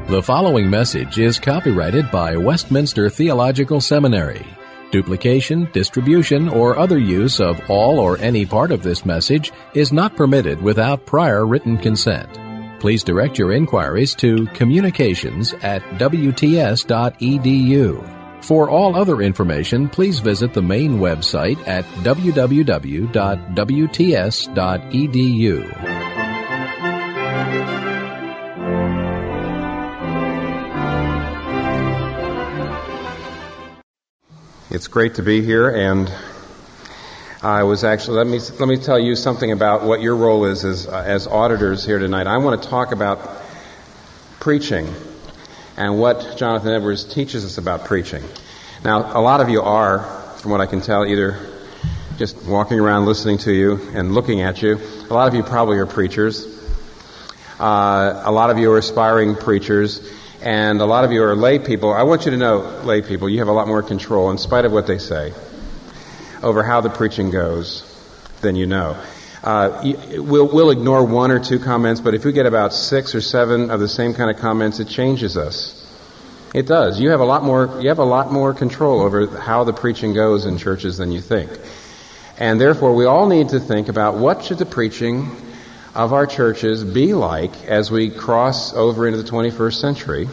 The following message is copyrighted by Westminster Theological Seminary. Duplication, distribution, or other use of all or any part of this message is not permitted without prior written consent. Please direct your inquiries to communications@wts.edu. For all other information, please visit the main website at www.wts.edu. It's great to be here, and I was actually, let me tell you something about what your role is as auditors here tonight. I want to talk about preaching and what Jonathan Edwards teaches us about preaching. Now, a lot of you are, from what I can tell, either just walking around listening to you and looking at you. A lot of you probably are preachers. A lot of you are aspiring preachers. And a lot of you are lay people. I want you to know, lay people, you have a lot more control, in spite of what they say, over how the preaching goes than you know. We'll ignore one or two comments, but if we get about 6 or 7 of the same kind of comments, it changes us. It does. You have a lot more control over how the preaching goes in churches than you think. And therefore, we all need to think about what should the preaching of our churches be like as we cross over into the 21st century,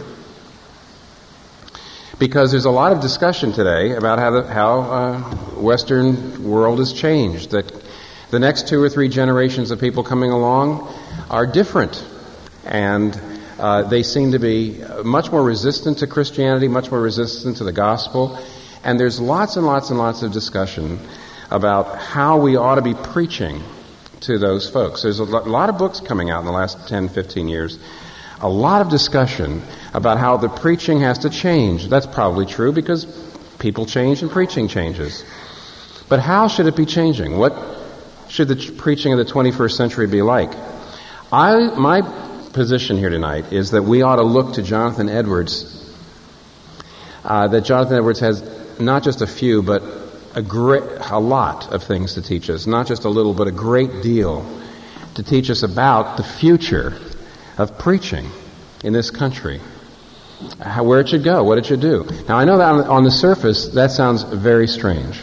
because there's a lot of discussion today about how Western world has changed, that the next 2 or 3 generations of people coming along are different, and they seem to be much more resistant to Christianity, much more resistant to the gospel, and there's lots and lots and lots of discussion about how we ought to be preaching to those folks. There's a lot of books coming out in the last 10, 15 years. A lot of discussion about how the preaching has to change. That's probably true because people change and preaching changes. But how should it be changing? What should the preaching of the 21st century be like? My position here tonight is that we ought to look to Jonathan Edwards. That Jonathan Edwards has not just a few, but a lot of things to teach us, not just a little, but a great deal to teach us about the future of preaching in this country, where it should go, what it should do. Now, I know that on the surface, that sounds very strange,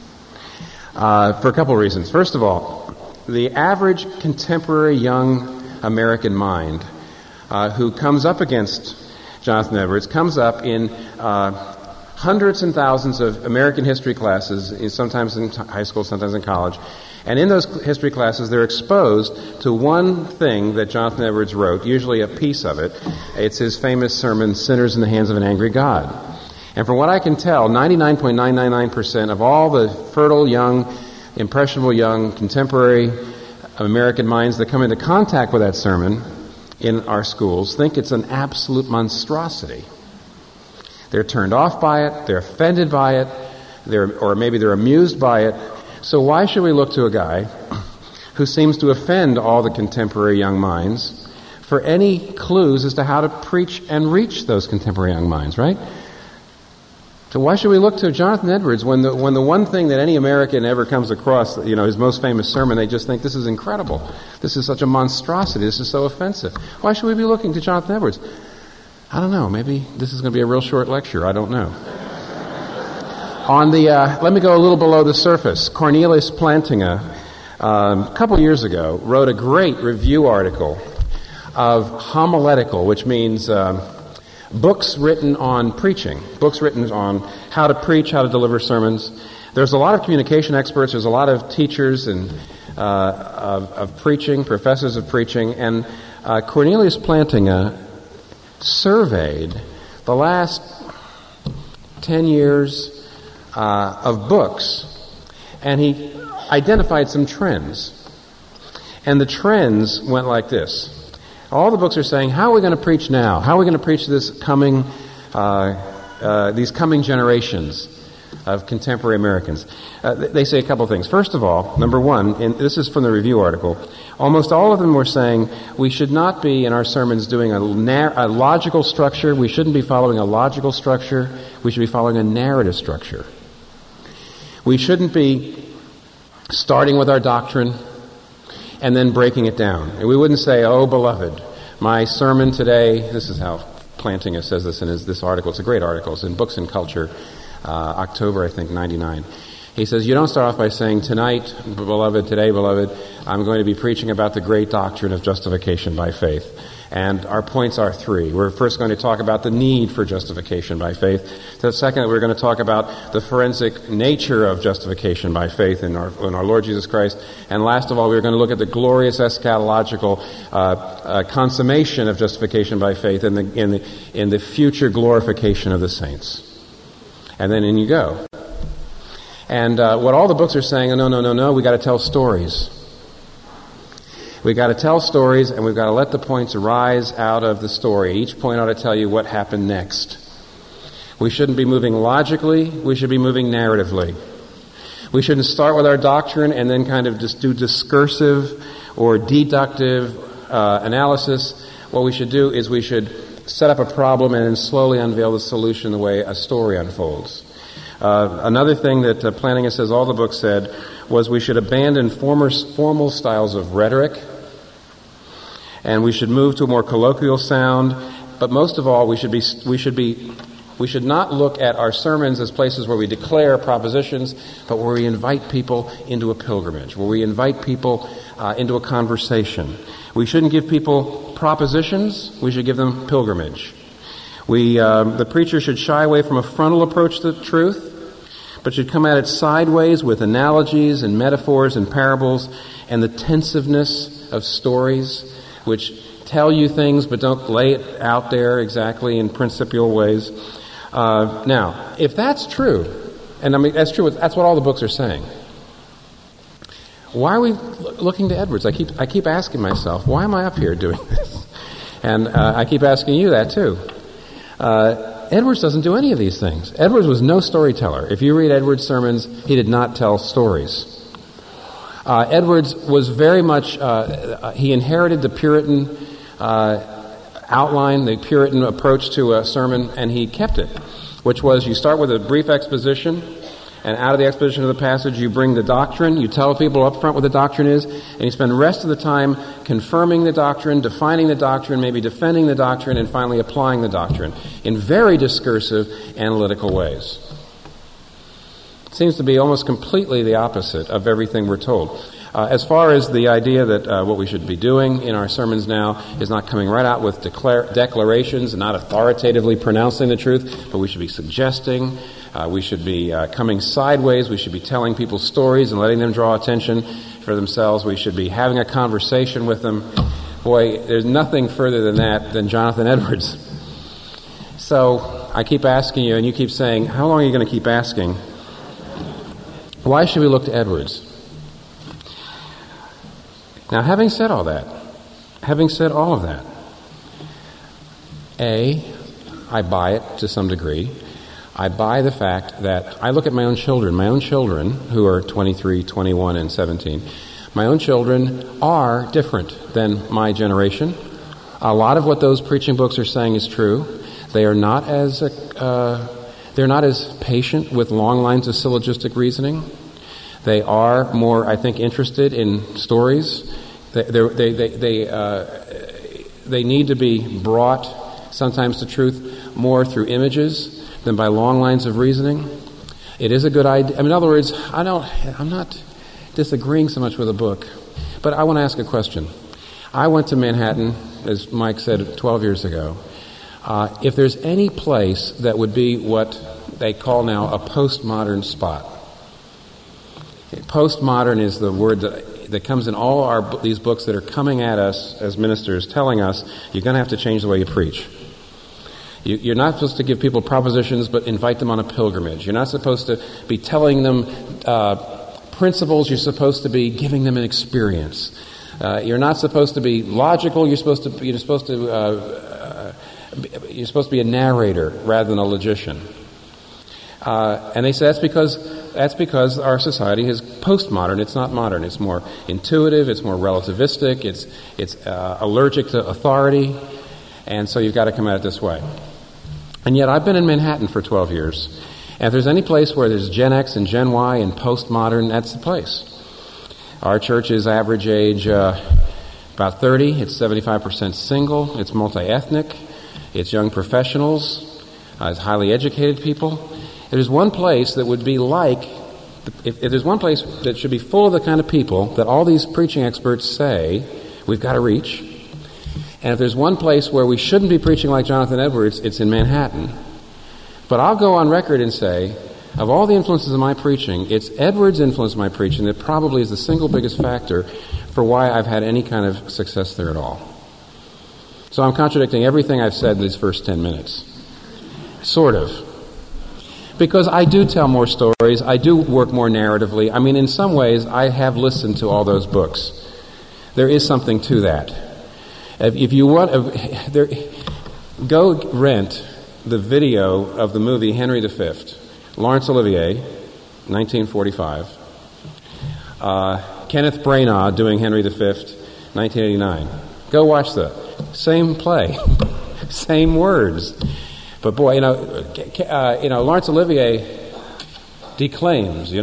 for a couple of reasons. First of all, the average contemporary young American mind who comes up against Jonathan Edwards comes up in hundreds and thousands of American history classes, sometimes in high school, sometimes in college. And in those history classes, they're exposed to one thing that Jonathan Edwards wrote, usually a piece of it. It's his famous sermon, Sinners in the Hands of an Angry God. And from what I can tell, 99.999% of all the fertile young, impressionable young, contemporary American minds that come into contact with that sermon in our schools think it's an absolute monstrosity. They're turned off by it, they're offended by it, or maybe they're amused by it. So why should we look to a guy who seems to offend all the contemporary young minds for any clues as to how to preach and reach those contemporary young minds, right? So why should we look to Jonathan Edwards when the one thing that any American ever comes across, his most famous sermon, they just think this is incredible. This is such a monstrosity. This is so offensive. Why should we be looking to Jonathan Edwards? I don't know. Maybe this is going to be a real short lecture. I don't know. Let me go a little below the surface. Cornelius Plantinga, a couple years ago, wrote a great review article of homiletical, which means books written on preaching, books written on how to preach, how to deliver sermons. There's a lot of communication experts. There's a lot of teachers and of preaching, professors of preaching, and Cornelius Plantinga surveyed the last 10 years of books, and he identified some trends. And the trends went like this. All the books are saying, how are we going to preach now? How are we going to preach these coming generations of contemporary Americans? They say a couple things. First of all, number one, and this is from the review article, almost all of them were saying we should not be in our sermons doing a logical structure. We shouldn't be following a logical structure. We should be following a narrative structure. We shouldn't be starting with our doctrine and then breaking it down. And we wouldn't say, oh, beloved, my sermon today, this is how Plantinga says this in this article. It's a great article. It's in Books and Culture, October, I think, 99. He says, you don't start off by saying, tonight, beloved, today, beloved, I'm going to be preaching about the great doctrine of justification by faith. And our points are three. We're first going to talk about the need for justification by faith. The second, we're going to talk about the forensic nature of justification by faith in our Lord Jesus Christ. And last of all, we're going to look at the glorious eschatological consummation of justification by faith in the future glorification of the saints. And then in you go. And what all the books are saying, no, we got to tell stories. We've got to tell stories, and we've got to let the points arise out of the story. Each point ought to tell you what happened next. We shouldn't be moving logically. We should be moving narratively. We shouldn't start with our doctrine and then kind of just do discursive or deductive analysis. What we should do is we should set up a problem and then slowly unveil the solution the way a story unfolds. Another thing that Plantinga says all the books said was we should abandon formal styles of rhetoric, and we should move to a more colloquial sound. But most of all, we should not look at our sermons as places where we declare propositions, but where we invite people into a pilgrimage, where we invite people into a conversation. We shouldn't give people propositions; we should give them pilgrimage. The preacher should shy away from a frontal approach to truth, but should come at it sideways with analogies and metaphors and parables and the tensiveness of stories, which tell you things but don't lay it out there exactly in principial ways. Now, if that's true, and I mean that's true, that's what all the books are saying. Why are we looking to Edwards? I keep asking myself, why am I up here doing this? And I keep asking you that too. Edwards doesn't do any of these things. Edwards was no storyteller. If you read Edwards' sermons, he did not tell stories. Edwards was very much, he inherited the Puritan outline, the Puritan approach to a sermon, and he kept it, which was you start with a brief exposition, and out of the exposition of the passage you bring the doctrine, you tell people up front what the doctrine is, and you spend the rest of the time confirming the doctrine, defining the doctrine, maybe defending the doctrine, and finally applying the doctrine in very discursive, analytical ways. It seems to be almost completely the opposite of everything we're told. As far as the idea that what we should be doing in our sermons now is not coming right out with declarations and not authoritatively pronouncing the truth, but we should be suggesting, we should be coming sideways, we should be telling people stories and letting them draw attention for themselves, we should be having a conversation with them. Boy, there's nothing further than that than Jonathan Edwards. So I keep asking you, and you keep saying, how long are you going to keep asking? Why should we look to Edwards? Now, having said all of that, I buy it to some degree. I buy the fact that I look at my own children who are 23, 21, and 17. My own children are different than my generation. A lot of what those preaching books are saying is true. They are not as patient with long lines of syllogistic reasoning. They are more, I think, interested in stories. They need to be brought sometimes to truth more through images than by long lines of reasoning. It is a good idea. In other words, I'm not disagreeing so much with a book, but I want to ask a question. I went to Manhattan, as Mike said, 12 years ago. If there's any place that would be what they call now a postmodern spot. Postmodern is the word that comes in all these books that are coming at us as ministers, telling us you're going to have to change the way you preach. You're not supposed to give people propositions, but invite them on a pilgrimage. You're not supposed to be telling them principles. You're supposed to be giving them an experience. You're not supposed to be logical. You're supposed to be a narrator rather than a logician. And they say that's because our society is postmodern. It's not modern. It's more intuitive. It's more relativistic. It's allergic to authority. And so you've got to come at it this way. And yet I've been in Manhattan for 12 years. And if there's any place where there's Gen X and Gen Y and postmodern, that's the place. Our church is average age about 30. It's 75% single. It's multi-ethnic. it's young professionals, it's highly educated people. There's one place that would be like, if there's one place that should be full of the kind of people that all these preaching experts say we've got to reach, and if there's one place where we shouldn't be preaching like Jonathan Edwards, it's in Manhattan. But I'll go on record and say, of all the influences of my preaching, it's Edwards' influence in my preaching that probably is the single biggest factor for why I've had any kind of success there at all. So I'm contradicting everything I've said in these first 10 minutes. Sort of. Because I do tell more stories, I do work more narratively. I mean, in some ways, I have listened to all those books. There is something to that. If you want, go rent the video of the movie Henry V, Laurence Olivier, 1945. Kenneth Branagh doing Henry V, 1989. Go watch the same play, same words. But boy, Laurence Olivier declaims,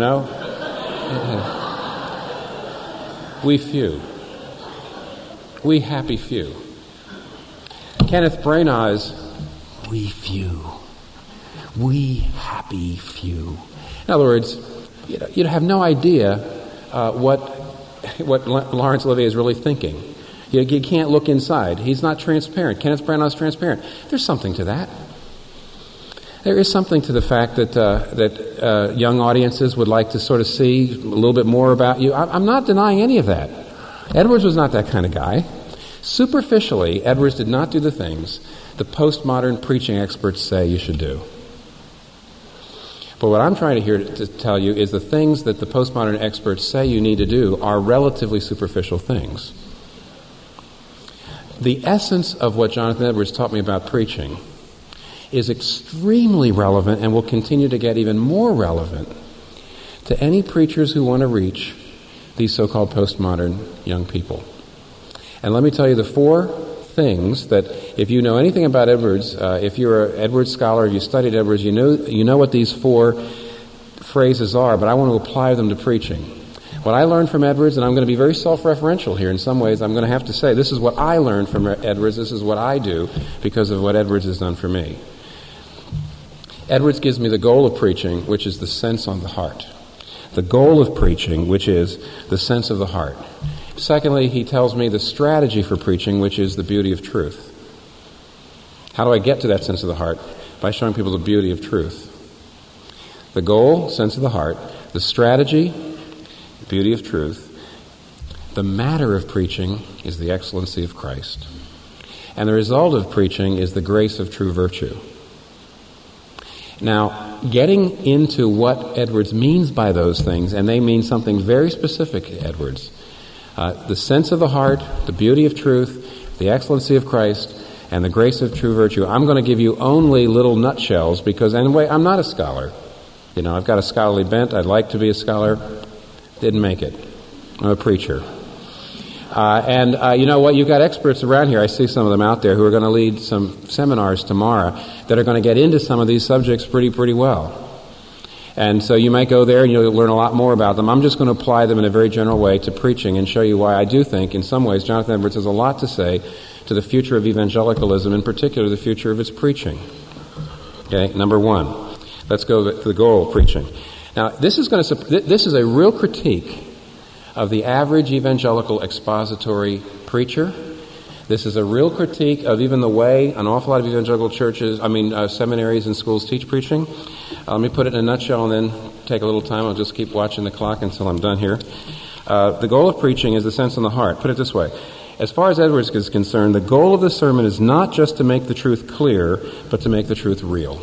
We few. We happy few. Kenneth Branagh is we few. We happy few. In other words, you have no idea what Laurence Olivier is really thinking. You can't look inside. He's not transparent. Kenneth Branagh is transparent. There's something to that. There is something to the fact that young audiences would like to sort of see a little bit more about you. I'm not denying any of that. Edwards was not that kind of guy. Superficially, Edwards did not do the things the postmodern preaching experts say you should do. But what I'm trying to tell you is the things that the postmodern experts say you need to do are relatively superficial things. The essence of what Jonathan Edwards taught me about preaching is extremely relevant and will continue to get even more relevant to any preachers who want to reach these so-called postmodern young people. And let me tell you the 4 things that, if you know anything about Edwards, if you're an Edwards scholar, if you studied Edwards, you know what these 4 phrases are, but I want to apply them to preaching. What I learned from Edwards, and I'm going to be very self-referential here in some ways, I'm going to have to say, this is what I learned from Edwards, this is what I do because of what Edwards has done for me. Edwards gives me the goal of preaching, which is the sense on the heart. The goal of preaching, which is the sense of the heart. Secondly, he tells me the strategy for preaching, which is the beauty of truth. How do I get to that sense of the heart? By showing people the beauty of truth. The goal, sense of the heart. The strategy, beauty of truth. The matter of preaching is the excellency of Christ. And the result of preaching is the grace of true virtue. Now, getting into what Edwards means by those things, and they mean something very specific to Edwards, the sense of the heart, the beauty of truth, the excellency of Christ, and the grace of true virtue. I'm going to give you only little nutshells because, anyway, I'm not a scholar. I've got a scholarly bent. I'd like to be a scholar. Didn't make it. I'm a preacher. And you know what? You've got experts around here. I see some of them out there who are going to lead some seminars tomorrow that are going to get into some of these subjects pretty well. And so you might go there and you'll learn a lot more about them. I'm just going to apply them in a very general way to preaching and show you why I do think, in some ways, Jonathan Edwards has a lot to say to the future of evangelicalism, in particular the future of its preaching. Okay, number 1. Let's go to the goal of preaching. Now, this is a real critique of the average evangelical expository preacher. This is a real critique of even the way an awful lot of evangelical churches, seminaries and schools teach preaching. Let me put it in a nutshell and then take a little time. I'll just keep watching the clock until I'm done here. The goal of preaching is the sense in the heart. Put it this way. As far as Edwards is concerned, the goal of the sermon is not just to make the truth clear, but to make the truth real.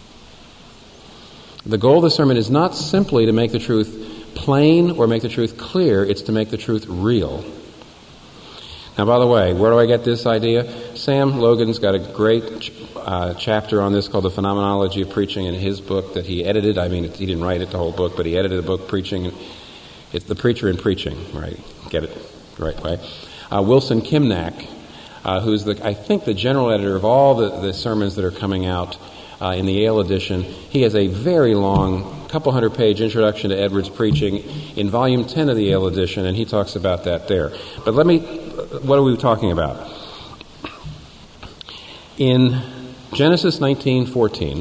The goal of the sermon is not simply to make the truth plain or make the truth clear, it's to make the truth real. Now, by the way, where do I get this idea? Sam Logan's got a great chapter on this called The Phenomenology of Preaching in his book that he edited. He didn't write it, the whole book, but he edited a book, Preaching. It's The Preacher in Preaching, right? Get it the right way. Wilson Kimnack, who's I think the general editor of all the sermons that are coming out in the Yale edition, he has a very long, couple 100-page introduction to Edwards' preaching in volume 10 of the Yale edition, and he talks about that there. But what are we talking about? In Genesis 19:14,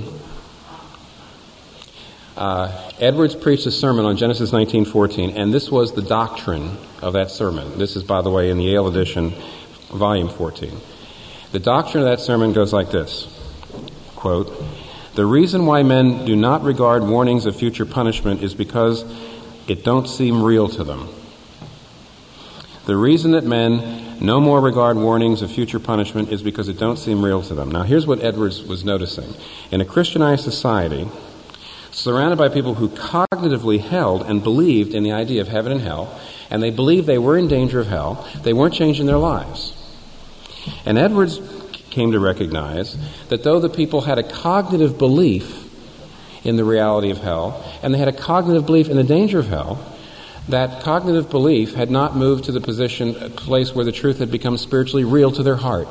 Edwards preached a sermon on Genesis 19:14, and this was the doctrine of that sermon. This is, by the way, in the Yale edition, volume 14. The doctrine of that sermon goes like this, quote, "The reason why men do not regard warnings of future punishment is because it don't seem real to them. The reason that men no more regard warnings of future punishment is because it don't seem real to them." Now, here's what Edwards was noticing. In a Christianized society, surrounded by people who cognitively held and believed in the idea of heaven and hell, and they believed they were in danger of hell, they weren't changing their lives. And Edwards came to recognize that though the people had a cognitive belief in the reality of hell, and they had a cognitive belief in the danger of hell, that cognitive belief had not moved to the place where the truth had become spiritually real to their heart.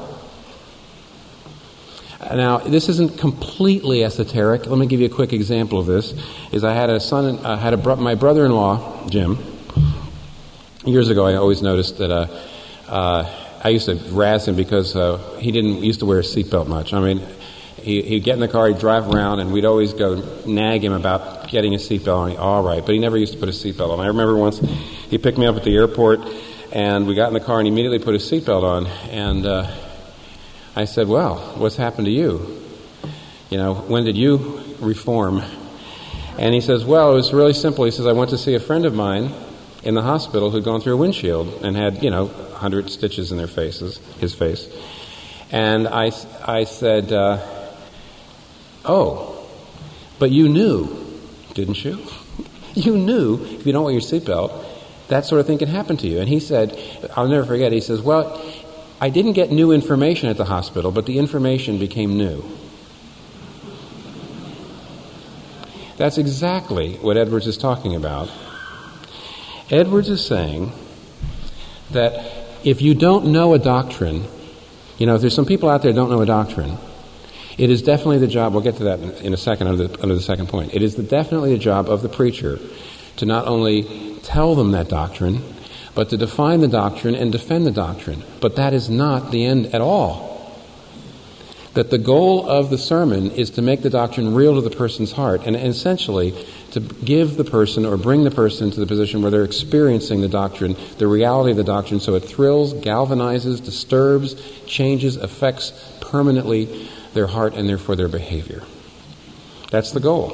Now, this isn't completely esoteric. Let me give you a quick example of this. I had my brother-in-law, Jim. Years ago, I always noticed that I used to razz him because he didn't used to wear a seatbelt much. I mean, he'd get in the car, he'd drive around, and we'd always go nag him about getting a seatbelt on. All right, but he never used to put a seatbelt on. I remember once he picked me up at the airport, and we got in the car, and he immediately put his seatbelt on, and I said, "Well, what's happened to you? You know, when did you reform?" And he says, "Well, it was really simple." He says, "I went to see a friend of mine in the hospital who'd gone through a windshield and had, 100 stitches in his face. And I said, "Oh, but you knew, didn't you? You knew if you don't wear your seatbelt, that sort of thing can happen to you." And he said, I'll never forget, he says, "Well, I didn't get new information at the hospital, but the information became new." That's exactly what Edwards is talking about. Edwards is saying that if you don't know a doctrine, if there's some people out there who don't know a doctrine, it is definitely the job, we'll get to that in a second under the second point, it is definitely the job of the preacher to not only tell them that doctrine, but to define the doctrine and defend the doctrine. But that is not the end at all. That the goal of the sermon is to make the doctrine real to the person's heart, and essentially to give the person or bring the person to the position where they're experiencing the doctrine, the reality of the doctrine, so it thrills, galvanizes, disturbs, changes, affects permanently their heart and therefore their behavior. That's the goal.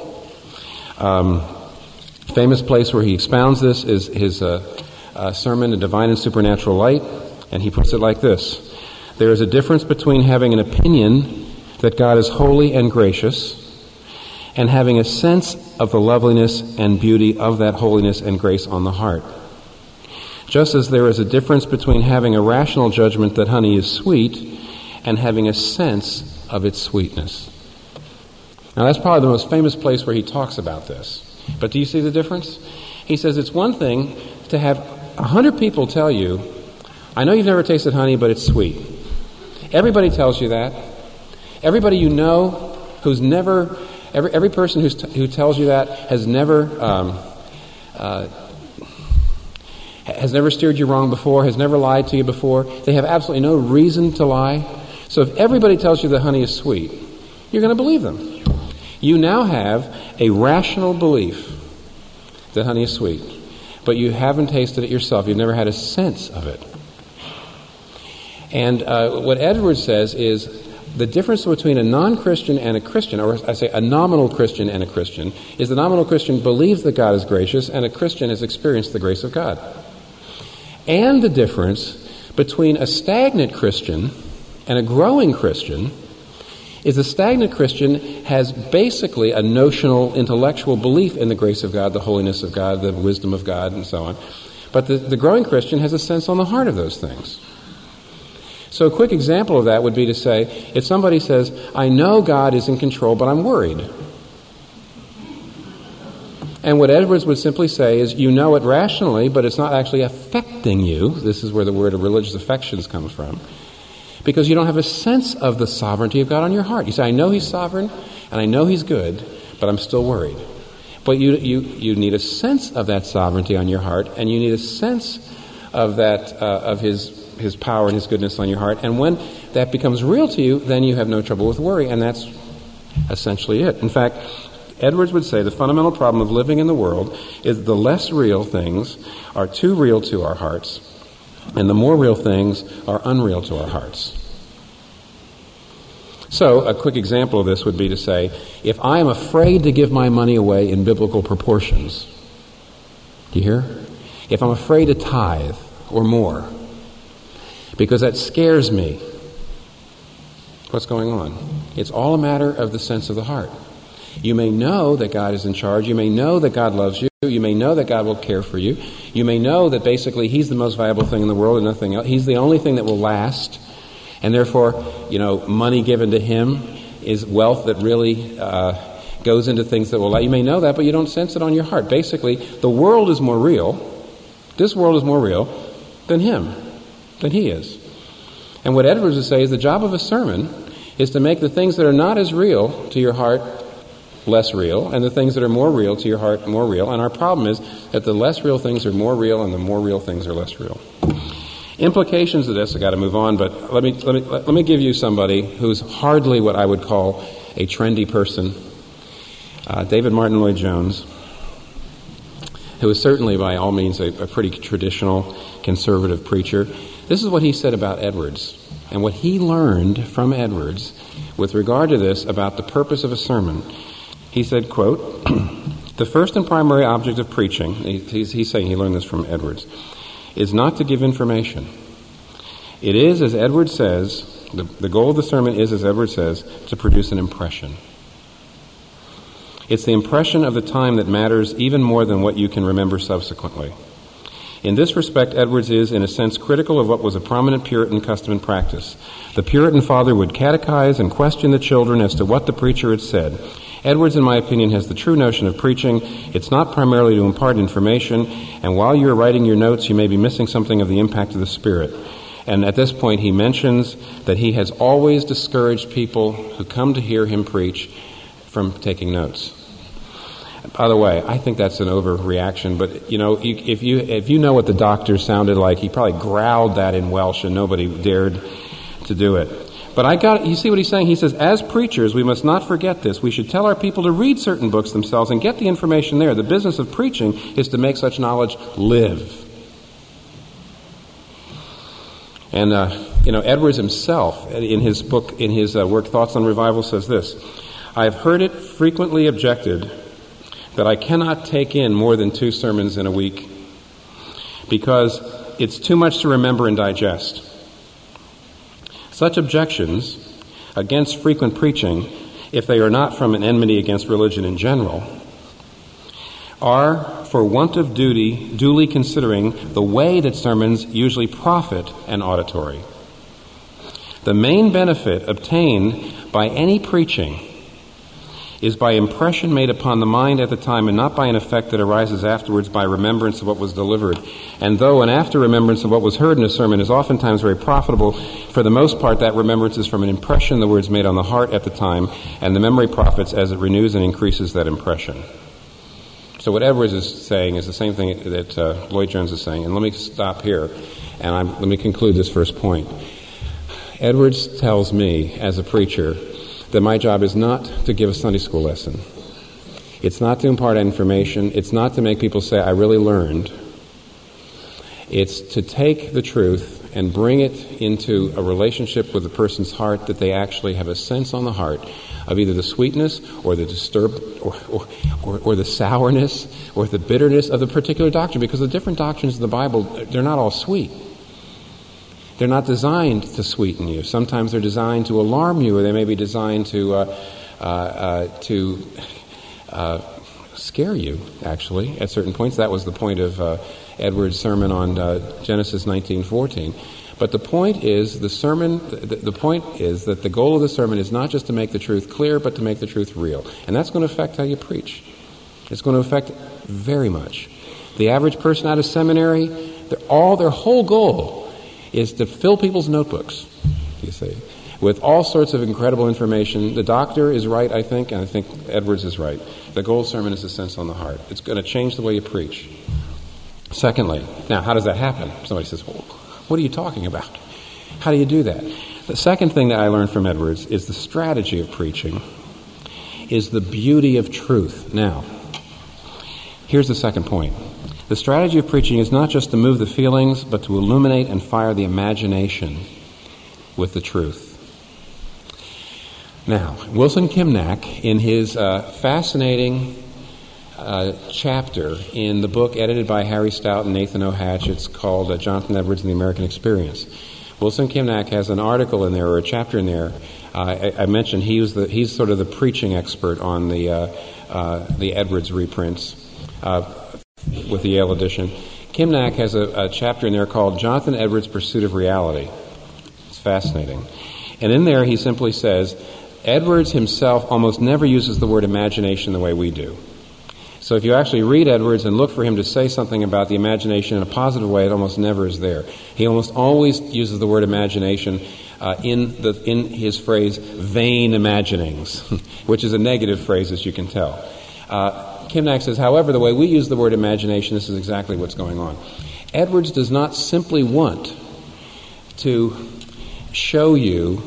Famous place where he expounds this is his sermon, A Divine and Supernatural Light, and he puts it like this: "There is a difference between having an opinion that God is holy and gracious and having a sense of the loveliness and beauty of that holiness and grace on the heart. Just as there is a difference between having a rational judgment that honey is sweet and having a sense of its sweetness." Now, that's probably the most famous place where he talks about this. But do you see the difference? He says it's one thing to have 100 people tell you, "I know you've never tasted honey, but it's sweet." Everybody tells you that. Everybody you know who's never, every person who tells you that has never steered you wrong before, has never lied to you before. They have absolutely no reason to lie. So if everybody tells you that honey is sweet, you're going to believe them. You now have a rational belief that honey is sweet, but you haven't tasted it yourself. You've never had a sense of it. And what Edwards says is the difference between a non-Christian and a Christian, or I say a nominal Christian and a Christian, is the nominal Christian believes that God is gracious, and a Christian has experienced the grace of God. And the difference between a stagnant Christian and a growing Christian is a stagnant Christian has basically a notional, intellectual belief in the grace of God, the holiness of God, the wisdom of God, and so on. But the growing Christian has a sense on the heart of those things. So a quick example of that would be to say, if somebody says, "I know God is in control, but I'm worried." And what Edwards would simply say is, you know it rationally, but it's not actually affecting you. This is where the word of religious affections comes from. Because you don't have a sense of the sovereignty of God on your heart. You say, "I know He's sovereign, and I know He's good, but I'm still worried." But you need a sense of that sovereignty on your heart, and you need a sense of that, of His power and His goodness on your heart. And when that becomes real to you, then you have no trouble with worry, and that's essentially it. In fact, Edwards would say the fundamental problem of living in the world is the less real things are too real to our hearts, and the more real things are unreal to our hearts. So, a quick example of this would be to say, if I am afraid to give my money away in biblical proportions, do you hear? If I'm afraid to tithe or more, because that scares me, what's going on? It's all a matter of the sense of the heart. You may know that God is in charge. You may know that God loves you. You may know that God will care for you. You may know that basically He's the most valuable thing in the world and nothing else. He's the only thing that will last. And therefore, money given to Him is wealth that really goes into things that will last. You may know that, but you don't sense it on your heart. Basically, the world is more real. This world is more real than Him, than He is. And what Edwards would say is the job of a sermon is to make the things that are not as real to your heart less real, and the things that are more real to your heart more real. And our problem is that the less real things are more real, and the more real things are less real. Implications of this, I got to move on, but let me give you somebody who's hardly what I would call a trendy person. David Martin Lloyd-Jones, who is certainly by all means a pretty traditional conservative preacher. This is what he said about Edwards, and what he learned from Edwards with regard to this about the purpose of a sermon. He said, quote, "The first and primary object of preaching," he's saying he learned this from Edwards, "is not to give information. It is, as Edwards says, the goal of the sermon is, as Edwards says, to produce an impression. It's the impression of the time that matters even more than what you can remember subsequently. In this respect, Edwards is, in a sense, critical of what was a prominent Puritan custom and practice. The Puritan father would catechize and question the children as to what the preacher had said. Edwards, in my opinion, has the true notion of preaching. It's not primarily to impart information, and while you're writing your notes, you may be missing something of the impact of the Spirit." And at this point, he mentions that he has always discouraged people who come to hear him preach from taking notes. By the way, I think that's an overreaction, but if you know what the doctor sounded like, he probably growled that in Welsh and nobody dared to do it. But you see what he's saying? He says, as preachers, we must not forget this. We should tell our people to read certain books themselves and get the information there. The business of preaching is to make such knowledge live. And, Edwards himself, in his book, in his work, Thoughts on Revival, says this: "I have heard it frequently objected that I cannot take in more than 2 sermons in a week because it's too much to remember and digest. Such objections against frequent preaching, if they are not from an enmity against religion in general, are for want of duly considering the way that sermons usually profit an auditory. The main benefit obtained by any preaching is by impression made upon the mind at the time, and not by an effect that arises afterwards by remembrance of what was delivered. And though an after remembrance of what was heard in a sermon is oftentimes very profitable, for the most part that remembrance is from an impression the words made on the heart at the time, and the memory profits as it renews and increases that impression." So what Edwards is saying is the same thing that Lloyd-Jones is saying. And let me stop here, and let me conclude this first point. Edwards tells me, as a preacher, that my job is not to give a Sunday school lesson. It's not to impart information. It's not to make people say, I really learned. It's to take the truth and bring it into a relationship with the person's heart that they actually have a sense on the heart of either the sweetness or the or the sourness or the bitterness of the particular doctrine, because the different doctrines of the Bible, they're not all sweet. They're not designed to sweeten you. Sometimes they're designed to alarm you, or they may be designed to scare you, actually, at certain points. That was the point of Edwards' sermon on Genesis 19:14. But the point is, the point is that the goal of the sermon is not just to make the truth clear, but to make the truth real. And that's going to affect how you preach. It's going to affect very much. The average person out of seminary, their whole goal is to fill people's notebooks, you see, with all sorts of incredible information. The doctor is right, I think, and I think Edwards is right. The gold sermon is a sense on the heart. It's going to change the way you preach. Secondly, now how does that happen? Somebody says, well, what are you talking about? How do you do that? The second thing that I learned from Edwards is the strategy of preaching is the beauty of truth. Now, here's the second point. The strategy of preaching is not just to move the feelings, but to illuminate and fire the imagination with the truth. Now, Wilson Kimnack, in his fascinating chapter in the book edited by Harry Stout and Nathan O. Hatch, it's called Jonathan Edwards and the American Experience. Wilson Kimnack has an article in there, or a chapter in there. I mentioned he's sort of the preaching expert on the Edwards reprints with the Yale edition. Kimnack has a chapter in there called Jonathan Edwards' Pursuit of Reality. It's fascinating. And in there he simply says, Edwards himself almost never uses the word imagination the way we do. So if you actually read Edwards and look for him to say something about the imagination in a positive way, it almost never is there. He almost always uses the word imagination in his phrase, vain imaginings, which is a negative phrase, as you can tell. Kimnack says, however, the way we use the word imagination, this is exactly what's going on. Edwards does not simply want to show you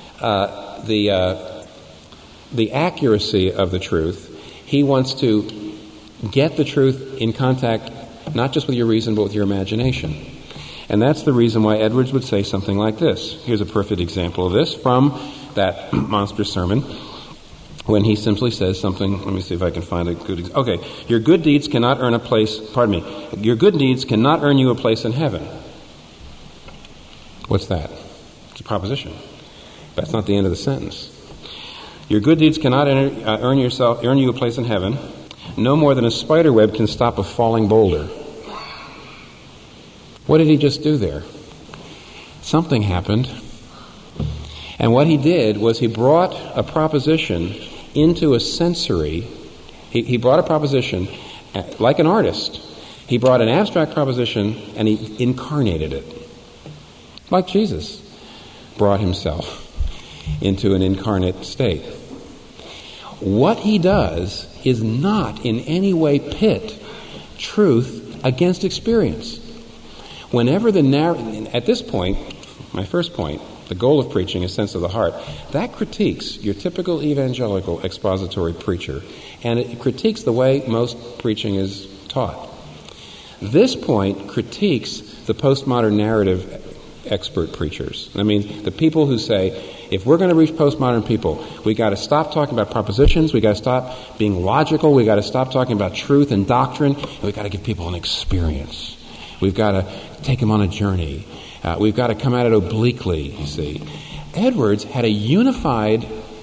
the accuracy of the truth. He wants to get the truth in contact not just with your reason, but with your imagination. And that's the reason why Edwards would say something like this. Here's a perfect example of this from that monster sermon, when he simply says something. Let me see if I can find a good example. Okay, your good deeds cannot earn a place, your good deeds cannot earn you a place in heaven. What's that? It's a proposition. That's not the end of the sentence. Your good deeds cannot earn you a place in heaven, no more than a spider web can stop a falling boulder. What did he just do there? Something happened. And what he did was he brought a proposition into a sensory. He brought a proposition like an artist. He brought an abstract proposition and he incarnated it. Like Jesus brought himself into an incarnate state. What he does is not in any way pit truth against experience. Whenever at this point, my first point, the goal of preaching is sense of the heart, that critiques your typical evangelical expository preacher, and it critiques the way most preaching is taught. This point critiques the postmodern narrative expert preachers. I mean, the people who say, if we're going to reach postmodern people, we got to stop talking about propositions, we got to stop being logical, we got to stop talking about truth and doctrine, and we got to give people an experience. We've got to take them on a journey. We've got to come at it obliquely, you see. Edwards had a unified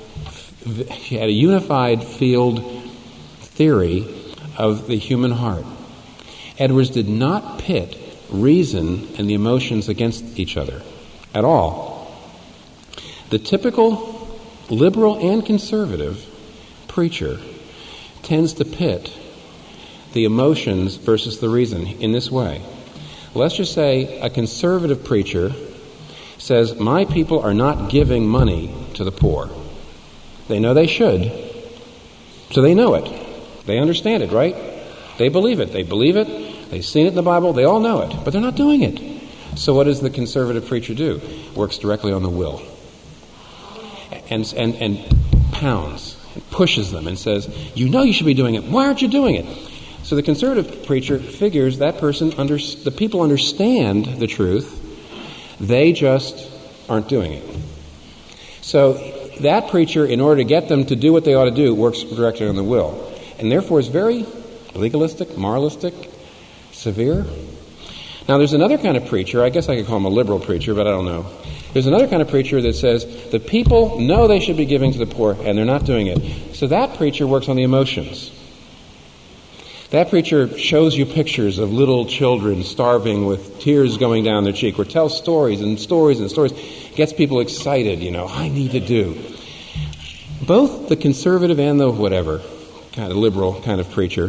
field theory of the human heart. Edwards did not pit reason and the emotions against each other at all. The typical liberal and conservative preacher tends to pit the emotions versus the reason in this way. Let's just say a conservative preacher says, my people are not giving money to the poor. They know they should, so they know it. They understand it, right? They believe it. They believe it. They've seen it in the Bible. They all know it, but they're not doing it. So what does the conservative preacher do? Works directly on the will. And pounds, and pushes them and says, you know you should be doing it. Why aren't you doing it? So the conservative preacher figures that the people understand the truth, they just aren't doing it. So that preacher, in order to get them to do what they ought to do, works directly on the will. And therefore is very legalistic, moralistic, severe. Now there's another kind of preacher, I guess I could call him a liberal preacher, but I don't know. There's another kind of preacher that says the people know they should be giving to the poor and they're not doing it. So that preacher works on the emotions. That preacher shows you pictures of little children starving with tears going down their cheek, or tells stories and stories and stories, gets people excited, I need to do. Both the conservative and the whatever, kind of liberal kind of preacher,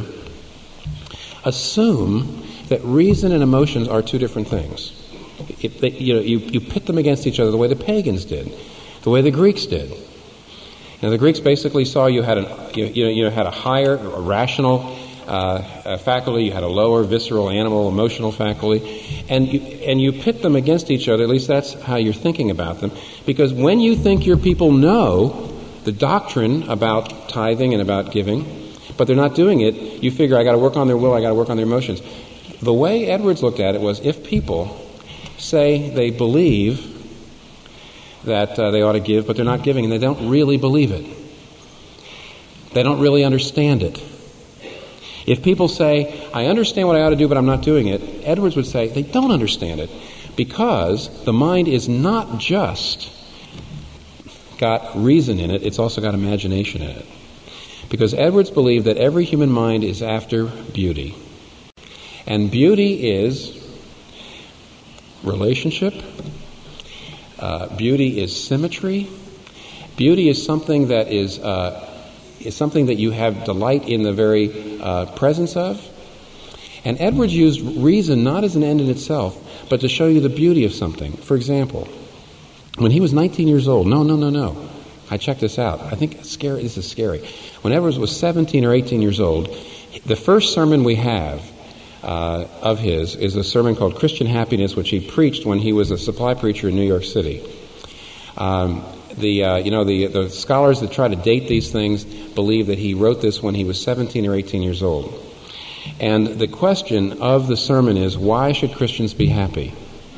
assume that reason and emotions are two different things. You pit them against each other the way the pagans did, the way the Greeks did. Now the Greeks basically saw you had a higher, a rational faculty, you had a lower visceral, animal, emotional faculty, and you pit them against each other. At least that's how you're thinking about them. Because when you think your people know the doctrine about tithing and about giving, but they're not doing it, you figure, I got to work on their will, I got to work on their emotions. The way Edwards looked at it was, if people say they believe that they ought to give, but they're not giving, and they don't really believe it, they don't really understand it. If people say, I understand what I ought to do, but I'm not doing it, Edwards would say they don't understand it, because the mind is not just got reason in it, it's also got imagination in it. Because Edwards believed that every human mind is after beauty. And beauty is relationship. Beauty is symmetry. Beauty is something that is something that you have delight in the very presence of. And Edwards used reason not as an end in itself, but to show you the beauty of something. For example, when he was 19 years old, no. I checked this out. I think it's scary. This is scary. When Edwards was 17 or 18 years old, the first sermon we have of his is a sermon called Christian Happiness, which he preached when he was a supply preacher in New York City. The scholars that try to date these things believe that he wrote this when he was 17 or 18 years old. And the question of the sermon is, why should Christians be happy?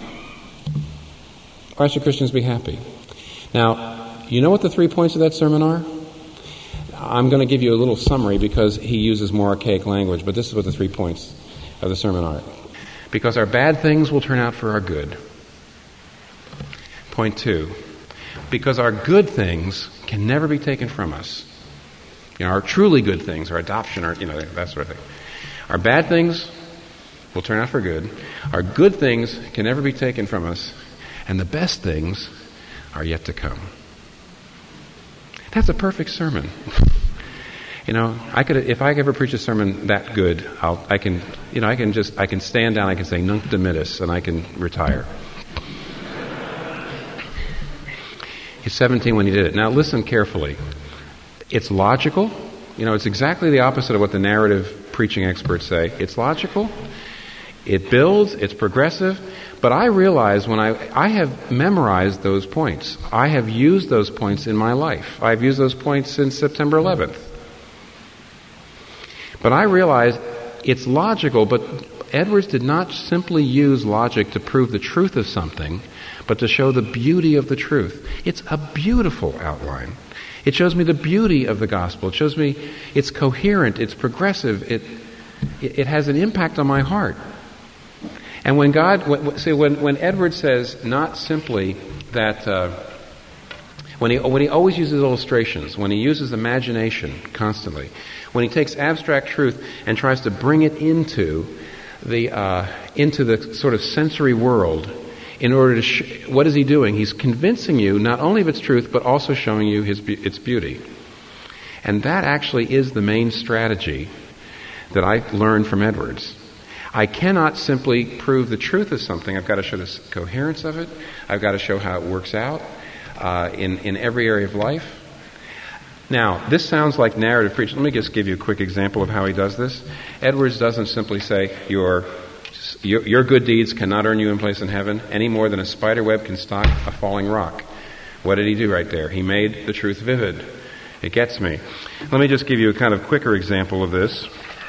Why should Christians be happy? Now, you know what the 3 points of that sermon are? I'm going to give you a little summary because he uses more archaic language, but this is what the 3 points of the sermon are. Because our bad things will turn out for our good. Point 2. Because our good things can never be taken from us. Our truly good things, our adoption, that sort of thing. Our bad things will turn out for good. Our good things can never be taken from us. And the best things are yet to come. That's a perfect sermon. If I ever preach a sermon that good, I can stand down, I can say Nunc Dimittis, and I can retire. He's 17 when he did it. Now listen carefully. It's logical. It's exactly the opposite of what the narrative preaching experts say. It's logical. It builds. It's progressive. But I realize when I have memorized those points. I have used those points in my life. I've used those points since September 11th. But I realize it's logical, but Edwards did not simply use logic to prove the truth of something, but to show the beauty of the truth. It's a beautiful outline. It shows me the beauty of the gospel. It shows me it's coherent, it's progressive, it has an impact on my heart. And when Edwards says not simply that, when he always uses illustrations, when he uses imagination constantly, when he takes abstract truth and tries to bring it into the sort of sensory world, in order to what is he doing? He's convincing you not only of its truth, but also showing you its beauty. And that actually is the main strategy that I learned from Edwards. I cannot simply prove the truth of something. I've got to show the coherence of it. I've got to show how it works out in every area of life. Now, this sounds like narrative preaching. Let me just give you a quick example of how he does this. Edwards doesn't simply say, your good deeds cannot earn you a place in heaven any more than a spider web can stop a falling rock. What did he do right there? He made the truth vivid. It gets me. Let me just give you a kind of quicker example of this.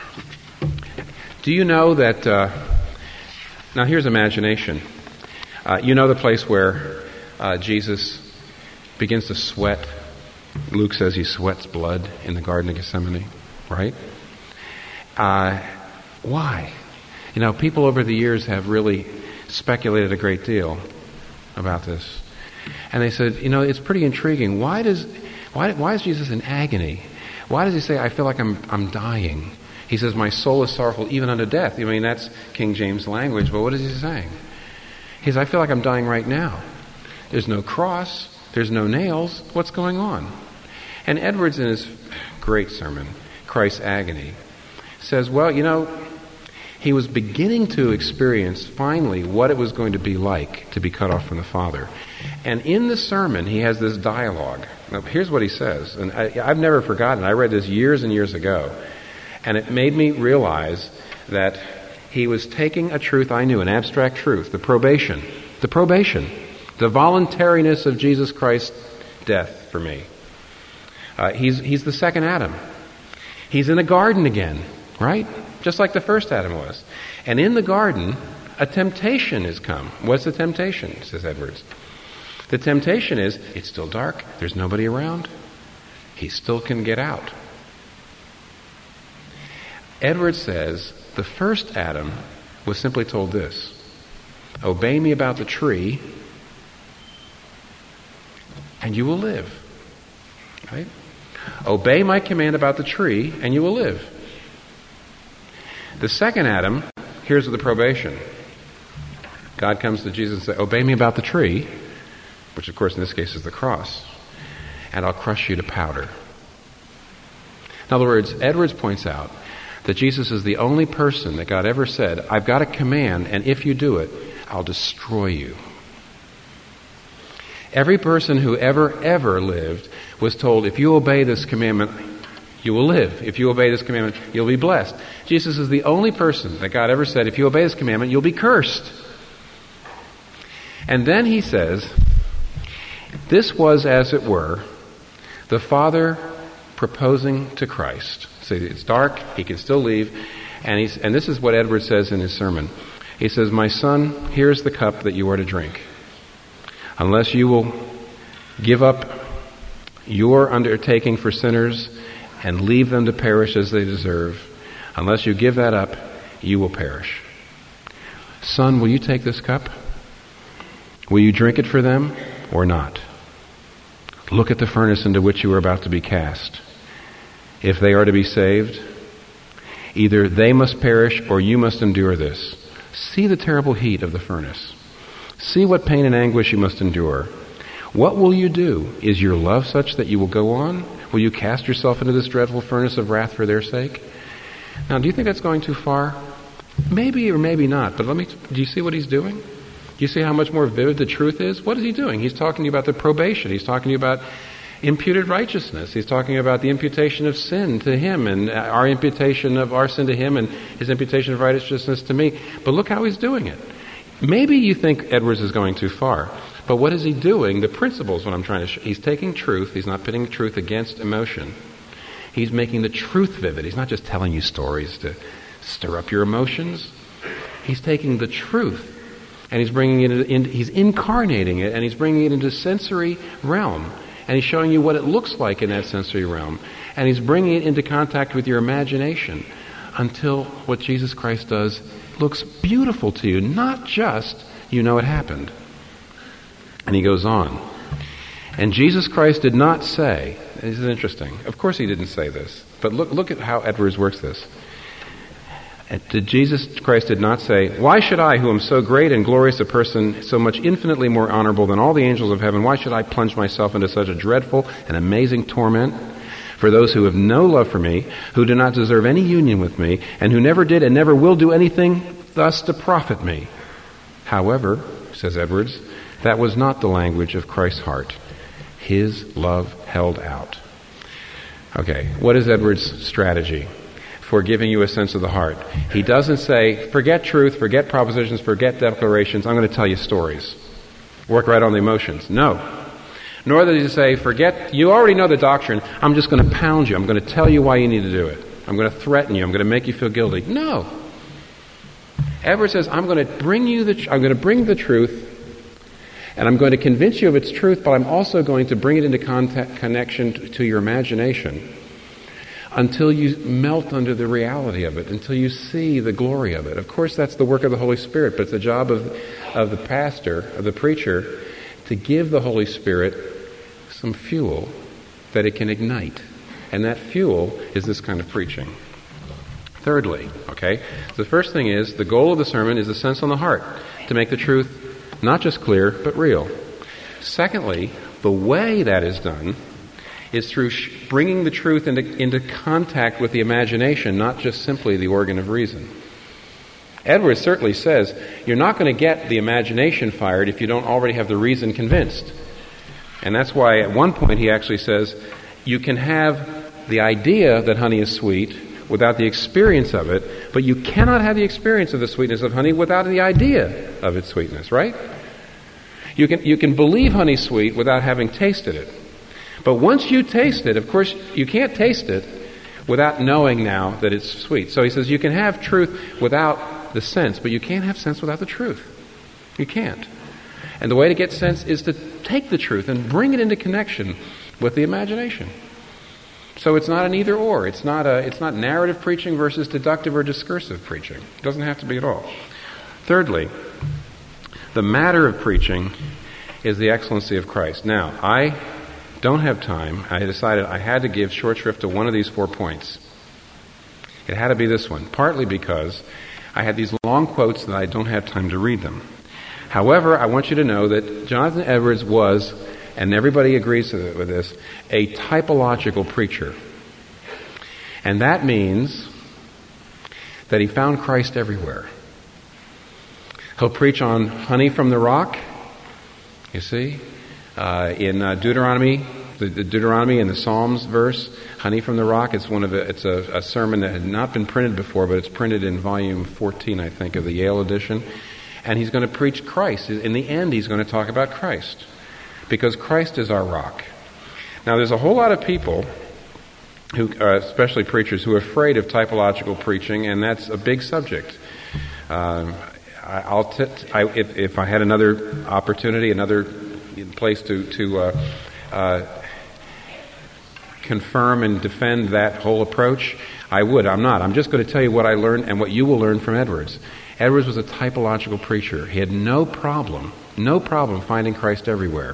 Do you know that, now here's imagination. You know the place where Jesus begins to sweat. Luke says he sweats blood in the Garden of Gethsemane, right? Why? People over the years have really speculated a great deal about this. And they said, it's pretty intriguing. Why is Jesus in agony? Why does he say, I feel like I'm dying? He says, my soul is sorrowful even unto death. That's King James language, but what is he saying? He says, I feel like I'm dying right now. There's no cross. There's no nails. What's going on? And Edwards, in his great sermon, Christ's Agony, says, well, he was beginning to experience finally what it was going to be like to be cut off from the Father. And in the sermon, he has this dialogue. Now, here's what he says, and I've never forgotten. I read this years and years ago. And it made me realize that he was taking a truth I knew, an abstract truth, the probation, the voluntariness of Jesus Christ's death for me. He's the second Adam. He's in a garden again, right? Just like the first Adam was. And in the garden, a temptation has come. What's the temptation, says Edwards? The temptation is, it's still dark, there's nobody around. He still can get out. Edwards says, the first Adam was simply told this: obey me about the tree, and you will live. Right? Obey my command about the tree, and you will live. The second Adam, here's the probation. God comes to Jesus and says, obey me about the tree, which of course in this case is the cross, and I'll crush you to powder. In other words, Edwards points out that Jesus is the only person that God ever said, I've got a command, and if you do it, I'll destroy you. Every person who ever lived was told, if you obey this commandment, you will live. If you obey this commandment, you'll be blessed. Jesus is the only person that God ever said, if you obey this commandment, you'll be cursed. And then he says, this was, as it were, the Father proposing to Christ. So it's dark, he can still leave, and this is what Edwards says in his sermon. He says, my son, here's the cup that you are to drink. Unless you will give up your undertaking for sinners and leave them to perish as they deserve, unless you give that up, you will perish. Son, will you take this cup? Will you drink it for them or not? Look at the furnace into which you are about to be cast. If they are to be saved, either they must perish or you must endure this. See the terrible heat of the furnace. See what pain and anguish you must endure. What will you do? Is your love such that you will go on? Will you cast yourself into this dreadful furnace of wrath for their sake? Now, do you think that's going too far? Maybe or maybe not, but do you see what he's doing? Do you see how much more vivid the truth is? What is he doing? He's talking to you about the probation. He's talking to you about imputed righteousness. He's talking about the imputation of sin to him and our imputation of our sin to him and his imputation of righteousness to me. But look how he's doing it. Maybe you think Edwards is going too far, but what is he doing? The principles, what I'm trying to show, he's taking truth, he's not pitting truth against emotion. He's making the truth vivid. He's not just telling you stories to stir up your emotions. He's taking the truth and he's bringing it in, he's incarnating it, and he's bringing it into sensory realm. And he's showing you what it looks like in that sensory realm. And he's bringing it into contact with your imagination until what Jesus Christ does looks beautiful to you, not just you know it happened. And he goes on. And Jesus Christ did not say, this is interesting, of course he didn't say this, but look at how Edwards works this. Jesus Christ did not say, why should I, who am so great and glorious a person, so much infinitely more honorable than all the angels of heaven, why should I plunge myself into such a dreadful and amazing torment for those who have no love for me, who do not deserve any union with me, and who never did and never will do anything thus to profit me? However, says Edwards, that was not the language of Christ's heart. His love held out. Okay, what is Edwards' strategy for giving you a sense of the heart? He doesn't say, forget truth, forget propositions, forget declarations, I'm going to tell you stories. Work right on the emotions. No. Nor does he say, forget, you already know the doctrine, I'm just going to pound you, I'm going to tell you why you need to do it. I'm going to threaten you, I'm going to make you feel guilty. No. Edwards says, I'm going to bring the truth, and I'm going to convince you of its truth, but I'm also going to bring it into connection to your imagination until you melt under the reality of it, until you see the glory of it. Of course, that's the work of the Holy Spirit, but it's the job of the pastor, of the preacher, to give the Holy Spirit some fuel that it can ignite. And that fuel is this kind of preaching. Thirdly, okay, the first thing is, the goal of the sermon is the sense on the heart, to make the truth not just clear, but real. Secondly, the way that is done is through bringing the truth into contact with the imagination, not just simply the organ of reason. Edwards certainly says, you're not going to get the imagination fired if you don't already have the reason convinced. And that's why at one point he actually says, you can have the idea that honey is sweet without the experience of it, but you cannot have the experience of the sweetness of honey without the idea of its sweetness, right? You can believe honey's sweet without having tasted it. But once you taste it, of course, you can't taste it without knowing now that it's sweet. So he says you can have truth without the sense, but you can't have sense without the truth. You can't. And the way to get sense is to take the truth and bring it into connection with the imagination. So it's not an either or. It's not narrative preaching versus deductive or discursive preaching. It doesn't have to be at all. Thirdly, the matter of preaching is the excellency of Christ. Now, I don't have time. I decided I had to give short shrift to one of these 4 points. It had to be this one, partly because I had these long quotes that I don't have time to read them. However, I want you to know that Jonathan Edwards was, and everybody agrees with this, a typological preacher. And that means that he found Christ everywhere. He'll preach on honey from the rock, you see, in Deuteronomy, the Deuteronomy and the Psalms verse, honey from the rock. It's a sermon that had not been printed before, but it's printed in volume 14, I think, of the Yale edition. And he's going to preach Christ. In the end, he's going to talk about Christ, because Christ is our rock. Now, there's a whole lot of people, who, especially preachers, who are afraid of typological preaching, and that's a big subject. If I had another opportunity, another place to confirm and defend that whole approach, I would. I'm not. I'm just going to tell you what I learned and what you will learn from Edwards. Edwards was a typological preacher. He had no problem finding Christ everywhere.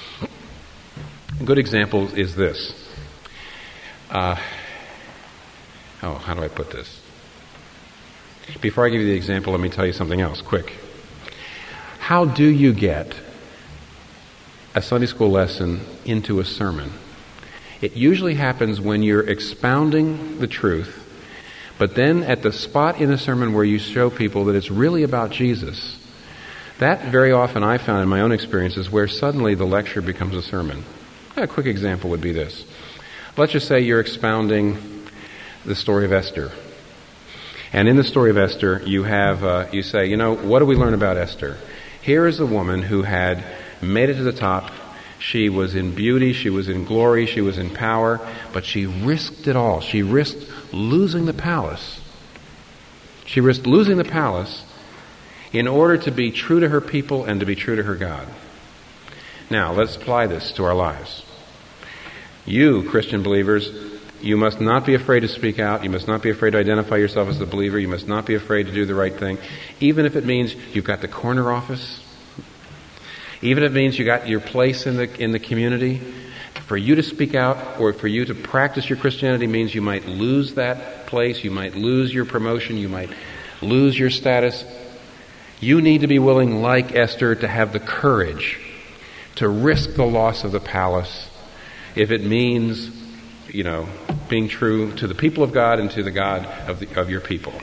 A good example is this. How do I put this? Before I give you the example, let me tell you something else, quick. How do you get a Sunday school lesson into a sermon? It usually happens when you're expounding the truth, but then at the spot in the sermon where you show people that it's really about Jesus, that very often I found in my own experiences where suddenly the lecture becomes a sermon. A quick example would be this. Let's just say you're expounding the story of Esther. And in the story of Esther, you say, what do we learn about Esther? Here is a woman who had made it to the top. She was in beauty, she was in glory, she was in power, but she risked it all. She risked losing the palace. She risked losing the palace in order to be true to her people and to be true to her God. Now, let's apply this to our lives. You, Christian believers, you must not be afraid to speak out. You must not be afraid to identify yourself as a believer. You must not be afraid to do the right thing, even if it means you've got the corner office. Even if it means you got your place in the community. For you to speak out or for you to practice your Christianity means you might lose that place. You might lose your promotion. You might lose your status. You need to be willing, like Esther, to have the courage to risk the loss of the palace if it means, being true to the people of God and to the God of your people.